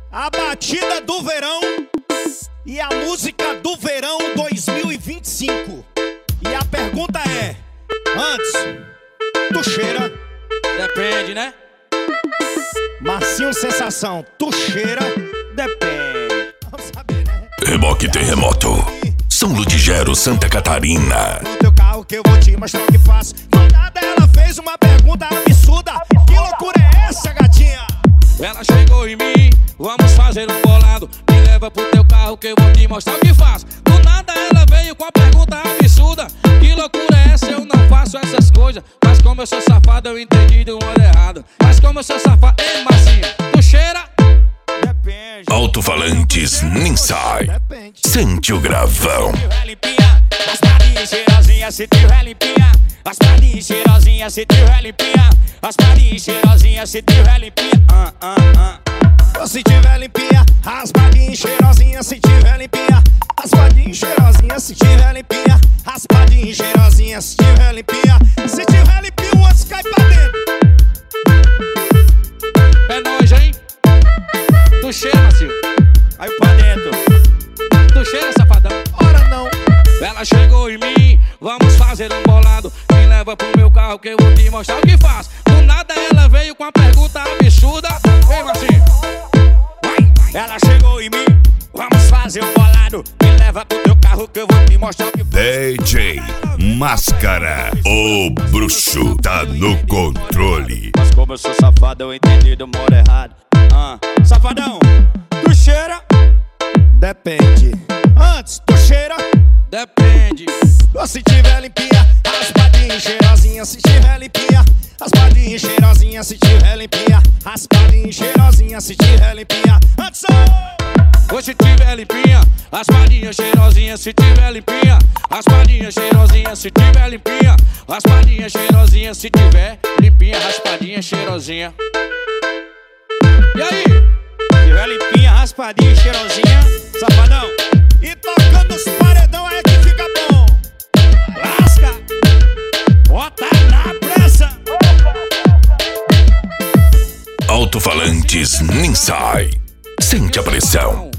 A batida do verão e a música do verão 2025. E a pergunta é: antes, tu cheira? Depende, né? Marcinho Sensação, tu cheira? Depende. Vamos saber, né? Reboque Terremoto, São Ludgero, Santa Catarina. No teu carro que eu vou te mostrar o que faço. Do nada ela fez uma pergunta absurda. Que loucura é essa, gatinha? Ela chegou em mim, vamos fazer um bolado. Me leva pro teu carro que eu vou te mostrar o que faço. Do nada ela veio com a pergunta absurda. Que loucura é essa? Eu não faço essas coisas. Mas como eu sou safado, eu entendi do modo errado. Mas como eu sou safado, ei Marcinha, tu cheira? Depende. Alto-falantes Ninsai. Sente o gravão. Se tiver limpinha, as parinhas cheirosinhas. Se tiver limpinha, as parinhas cheirosinhas. Se tiver limpinha, as parinhas cheirosinhas. Se tiver limpinha, Se tiver limpinha, raspadinha cheirosinha. Se tiver limpinha, raspadinha cheirosinha. Se tiver limpinha, raspadinha cheirosinha. Se tiver limpinha, se tiver limpinha, o outro cai pra dentro. é nojo, hein? Tu cheira, Marcinho? Caiu pra dentro. Tu cheira, safadão? Ora não. Ela chegou em mim, vamos fazer um bolado. Me leva pro meu carro que eu vou te mostrar o que faço. Do nada ela veio com a pergunta absurda. Ei, Marcinho. Ela chegou em mim, vamos fazer um bolado. Me leva pro teu carro que eu vou te mostrar o que faço. DJ Máscara, o bruxo tá no controle. Mas como eu sou safado, eu entendi do modo errado. Safadão, tu cheira? Depende. Antes, tu cheira? Depende. Se tiver limpinha, raspadinha cheirosinha. Se tiver limpinha, raspadinha cheirosinha. Se tiver limpinha, raspadinha cheirosinha. Se tiver limpinha, antes. Ou se tiver limpinha, as parinhas cheirosinhas. Se tiver limpinha, as parinhas cheirosinhas. Se tiver limpinha, as parinhas cheirosinhas. Se tiver limpinha, raspadinha cheirosinha. E aí? Se tiver limpinha, raspadinha cheirosinha. Safadão. E tocando os paredão é que fica bom. Lasca, bota na pressa. Alto-falantes Ninsai. Sente a pressão.